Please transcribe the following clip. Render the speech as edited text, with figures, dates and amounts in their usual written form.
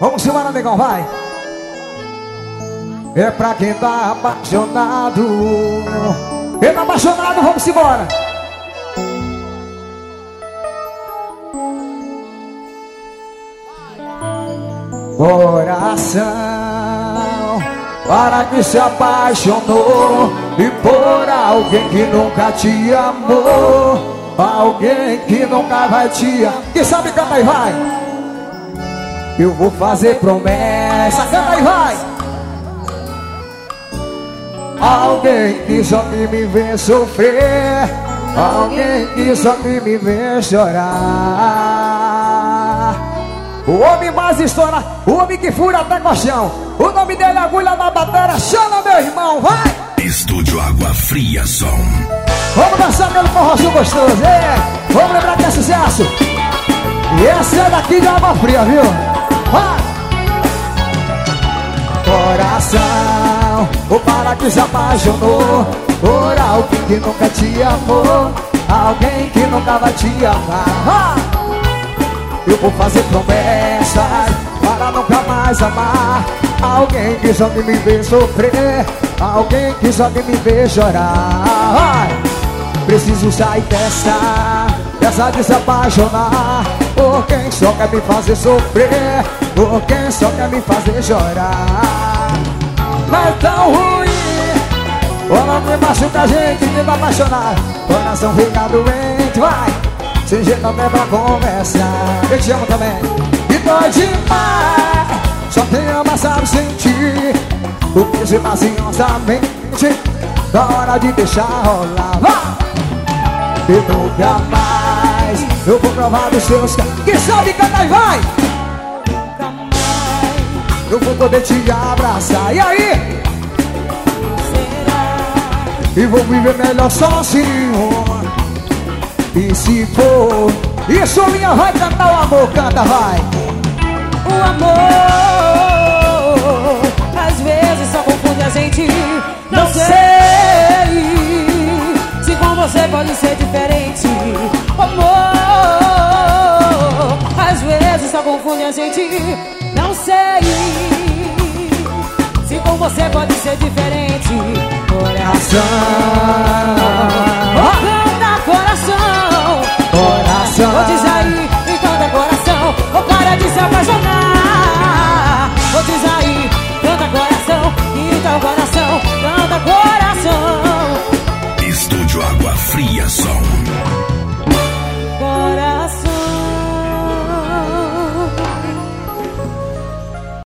Vamos embora, negão, vai. É pra quem tá apaixonado. Quem tá apaixonado, vamos embora. Coração, para que se apaixonou e por alguém que nunca te amou, alguém que nunca vai te amar. Quem sabe canta aí, vai. Eu vou fazer promessa, canta aí, vai. Alguém que só me vê sofrer, alguém que só me vê chorar. O homem mais estoura, o homem que fura até colchão. O nome dele é Agulha na Bateria. Chama meu irmão, vai! Estúdio Água Fria Som. Vamos dançar pelo forrozinho gostoso, é! Vamos lembrar que é sucesso. E essa é daqui de Água Fria, viu? Vai! Coração, o para que se apaixonou por alguém que nunca te amou, alguém que nunca vai te amar. Vai! Eu vou fazer promessas para nunca mais amar alguém que só me vê sofrer, alguém que só me vê chorar. Preciso sair dessa de se apaixonar por quem só quer me fazer sofrer, por quem só quer me fazer chorar. Mas é tão ruim quando me machuca a gente me dá apaixonar. Coração fica doente, vai. Sem jeito até pra conversar. Eu te amo também. E dói demais. Só quem ama sabe sentir o que se passa ansiosamente. Da hora de deixar rolar. E nunca mais eu vou provar dos seus caras. Quem sabe canta e vai. Nunca mais eu vou poder te abraçar. E aí? Será? E vou viver melhor sozinho. E se for, isso minha vai cantar o amor, canta, vai. O amor, às vezes só confunde a gente. Não sei se com você pode ser diferente. O amor, às vezes só confunde a gente. Não sei se com você pode ser diferente. Coração, oh, canta coração. Coração, vou dizer aí, e canta coração. Ou para de se apaixonar.